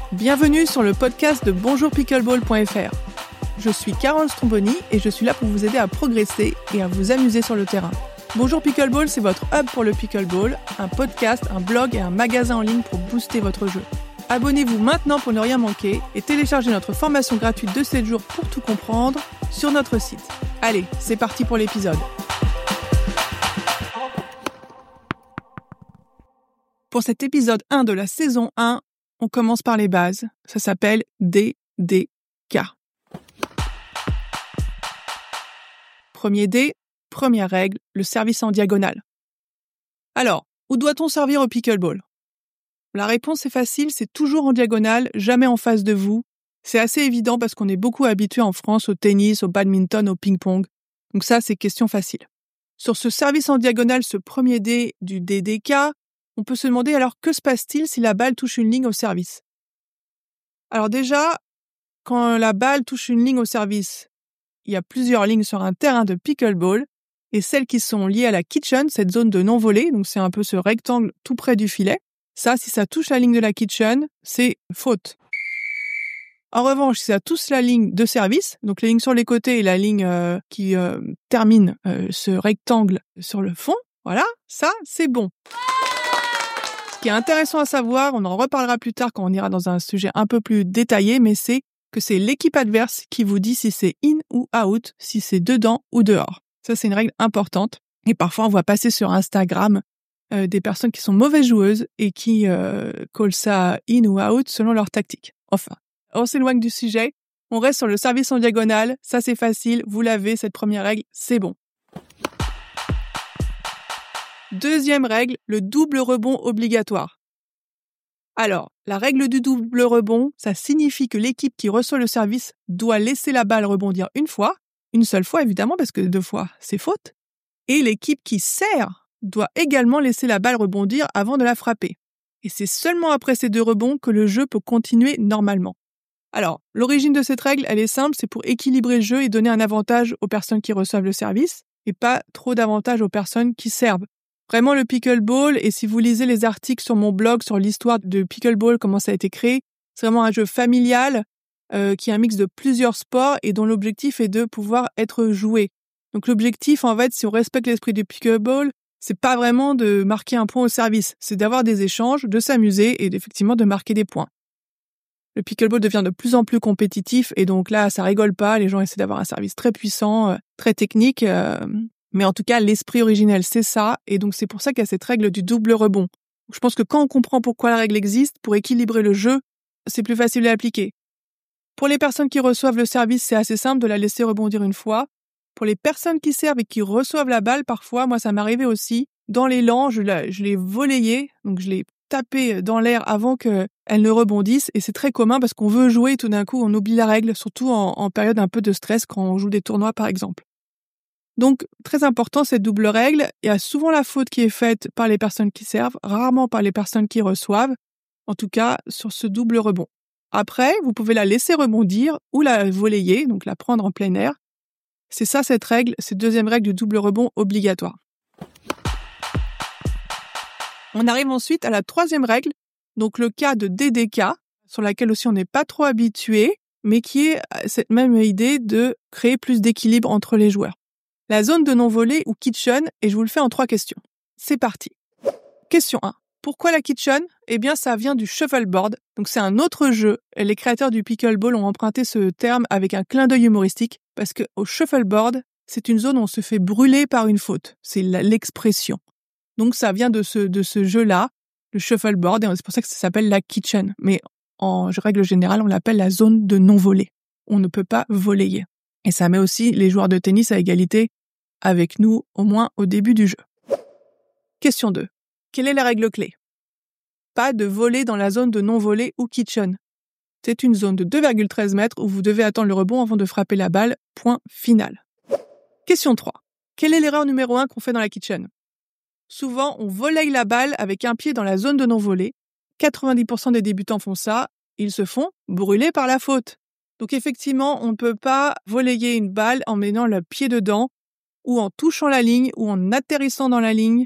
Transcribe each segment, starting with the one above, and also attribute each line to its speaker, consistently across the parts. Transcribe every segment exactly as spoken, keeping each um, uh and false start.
Speaker 1: Bienvenue sur le podcast de bonjour pickleball point f r. Je suis Carole Stromboni et je suis là pour vous aider à progresser et à vous amuser sur le terrain. Bonjour Pickleball, c'est votre hub pour le pickleball, un podcast, un blog et un magasin en ligne pour booster votre jeu. Abonnez-vous maintenant pour ne rien manquer et téléchargez notre formation gratuite de sept jours pour tout comprendre sur notre site. Allez, c'est parti pour l'épisode. Pour cet épisode un de la saison un, on commence par les bases. Ça s'appelle D D K. Premier D, première règle, le service en diagonale. Alors, où doit-on servir au pickleball ? La réponse est facile, c'est toujours en diagonale, jamais en face de vous. C'est assez évident parce qu'on est beaucoup habitué en France au tennis, au badminton, au ping-pong. Donc ça, c'est question facile. Sur ce service en diagonale, ce premier D du D D K, on peut se demander alors que se passe-t-il si la balle touche une ligne au service ? Alors déjà, quand la balle touche une ligne au service, il y a plusieurs lignes sur un terrain de pickleball et celles qui sont liées à la kitchen, cette zone de non-volée, donc c'est un peu ce rectangle tout près du filet. Ça, si ça touche la ligne de la kitchen, c'est faute. En revanche, si ça touche la ligne de service, donc les lignes sur les côtés et la ligne euh, qui euh, termine euh, ce rectangle sur le fond, voilà, ça, c'est bon. Ce qui est intéressant à savoir, on en reparlera plus tard quand on ira dans un sujet un peu plus détaillé, mais c'est que c'est l'équipe adverse qui vous dit si c'est in ou out, si c'est dedans ou dehors. Ça, c'est une règle importante. Et parfois, on voit passer sur Instagram euh, des personnes qui sont mauvaises joueuses et qui euh, callent ça in ou out selon leur tactique. Enfin, on s'éloigne du sujet. On reste sur le service en diagonale. Ça, c'est facile. Vous l'avez, cette première règle. C'est bon. Deuxième règle, le double rebond obligatoire. Alors, la règle du double rebond, ça signifie que l'équipe qui reçoit le service doit laisser la balle rebondir une fois, une seule fois évidemment, parce que deux fois, c'est faute. Et l'équipe qui sert doit également laisser la balle rebondir avant de la frapper. Et c'est seulement après ces deux rebonds que le jeu peut continuer normalement. Alors, l'origine de cette règle, elle est simple, c'est pour équilibrer le jeu et donner un avantage aux personnes qui reçoivent le service, et pas trop d'avantage aux personnes qui servent. Vraiment le pickleball, et si vous lisez les articles sur mon blog sur l'histoire de pickleball, comment ça a été créé, c'est vraiment un jeu familial euh, qui est un mix de plusieurs sports et dont l'objectif est de pouvoir être joué. Donc l'objectif, en fait, si on respecte l'esprit du pickleball, c'est pas vraiment de marquer un point au service, c'est d'avoir des échanges, de s'amuser et effectivement de marquer des points. Le pickleball devient de plus en plus compétitif et donc là, ça rigole pas, les gens essaient d'avoir un service très puissant, euh, très technique. Euh, Mais en tout cas, l'esprit originel, c'est ça. Et donc, c'est pour ça qu'il y a cette règle du double rebond. Je pense que quand on comprend pourquoi la règle existe, pour équilibrer le jeu, c'est plus facile à appliquer. Pour les personnes qui reçoivent le service, c'est assez simple de la laisser rebondir une fois. Pour les personnes qui servent et qui reçoivent la balle, parfois, moi, ça m'arrivait aussi. Dans l'élan, je, la, je l'ai volleyée, donc je l'ai tapée dans l'air avant qu'elle ne rebondisse. Et c'est très commun parce qu'on veut jouer et tout d'un coup, on oublie la règle, surtout en, en période un peu de stress quand on joue des tournois, par exemple. Donc, très important, cette double règle. Il y a souvent la faute qui est faite par les personnes qui servent, rarement par les personnes qui reçoivent. En tout cas, sur ce double rebond. Après, vous pouvez la laisser rebondir ou la volleyer, donc la prendre en plein air. C'est ça, cette règle, cette deuxième règle du double rebond obligatoire. On arrive ensuite à la troisième règle, donc le cas de D D K, sur laquelle aussi on n'est pas trop habitué, mais qui est cette même idée de créer plus d'équilibre entre les joueurs. La zone de non-volée ou kitchen, et je vous le fais en trois questions. C'est parti. Question un. Pourquoi la kitchen ? Eh bien, ça vient du shuffleboard. Donc, c'est un autre jeu. Les créateurs du pickleball ont emprunté ce terme avec un clin d'œil humoristique parce que au shuffleboard, c'est une zone où on se fait brûler par une faute. C'est l'expression. Donc, ça vient de ce, de ce jeu-là, le shuffleboard, et c'est pour ça que ça s'appelle la kitchen. Mais en règle générale, on l'appelle la zone de non-volée. On ne peut pas volleyer. Et ça met aussi les joueurs de tennis à égalité avec nous, au moins au début du jeu. Question deux. Quelle est la règle clé ? Pas de voler dans la zone de non-volée ou kitchen. C'est une zone de deux virgule treize mètres où vous devez attendre le rebond avant de frapper la balle. Point final. Question trois. Quelle est l'erreur numéro un qu'on fait dans la kitchen ? Souvent, on volleye la balle avec un pied dans la zone de non-volée. quatre-vingt-dix pour cent des débutants font ça. Ils se font brûler par la faute. Donc effectivement, on ne peut pas volleyer une balle en mettant le pied dedans ou en touchant la ligne ou en atterrissant dans la ligne.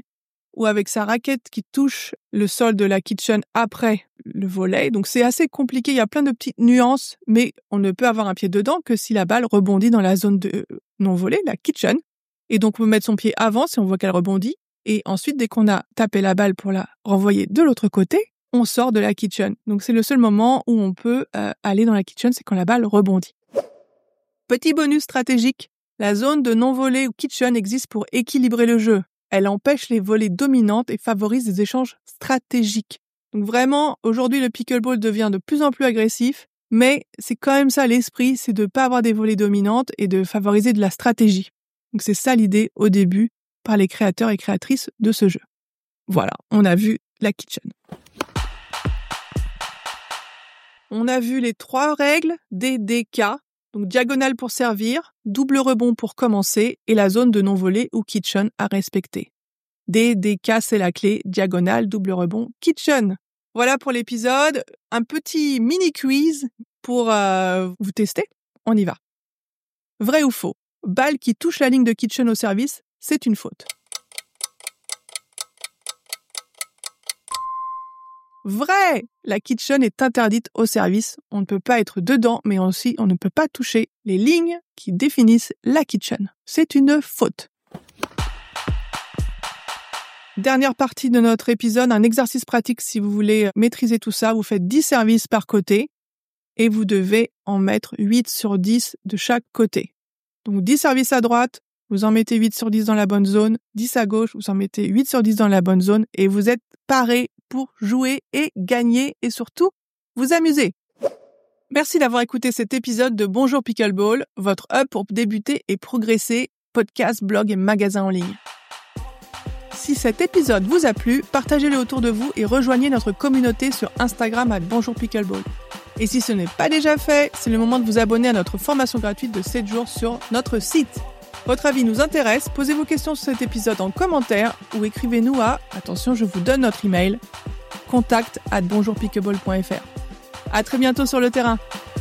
Speaker 1: ou avec sa raquette qui touche le sol de la kitchen après le volley. Donc c'est assez compliqué, il y a plein de petites nuances, mais on ne peut avoir un pied dedans que si la balle rebondit dans la zone de non-volley, la kitchen. Et donc on peut mettre son pied avant si on voit qu'elle rebondit. Et ensuite, dès qu'on a tapé la balle pour la renvoyer de l'autre côté, on sort de la kitchen. Donc c'est le seul moment où on peut euh, aller dans la kitchen, c'est quand la balle rebondit. Petit bonus stratégique, la zone de non-volley ou kitchen existe pour équilibrer le jeu. Elle empêche les volées dominantes et favorise des échanges stratégiques. Donc vraiment, aujourd'hui, le pickleball devient de plus en plus agressif, mais c'est quand même ça l'esprit, c'est de ne pas avoir des volées dominantes et de favoriser de la stratégie. Donc c'est ça l'idée au début par les créateurs et créatrices de ce jeu. Voilà, on a vu la kitchen. On a vu les trois règles D D K, donc diagonale pour servir, double rebond pour commencer et la zone de non-volley ou kitchen à respecter. D D K, c'est la clé, diagonale, double rebond, kitchen. Voilà pour l'épisode, un petit mini quiz pour euh, vous tester. On y va. Vrai ou faux? Balle qui touche la ligne de kitchen au service, c'est une faute. Vrai! La kitchen est interdite au service. On ne peut pas être dedans, mais aussi on ne peut pas toucher les lignes qui définissent la kitchen. C'est une faute. Dernière partie de notre épisode, un exercice pratique si vous voulez maîtriser tout ça. Vous faites dix services par côté et vous devez en mettre huit sur dix de chaque côté. Donc dix services à droite, vous en mettez huit sur dix dans la bonne zone, dix à gauche, vous en mettez huit sur dix dans la bonne zone et vous êtes parés pour jouer et gagner et surtout vous amuser. Merci d'avoir écouté cet épisode de Bonjour Pickleball, votre hub pour débuter et progresser, podcast, blog et magasin en ligne. Si cet épisode vous a plu, partagez-le autour de vous et rejoignez notre communauté sur Instagram à Bonjour Pickleball. Et si ce n'est pas déjà fait, c'est le moment de vous abonner à notre formation gratuite de sept jours sur notre site. Votre avis nous intéresse, posez vos questions sur cet épisode en commentaire ou écrivez-nous à, attention, je vous donne notre email, contact arobase bonjour pickleball point f r. À très bientôt sur le terrain.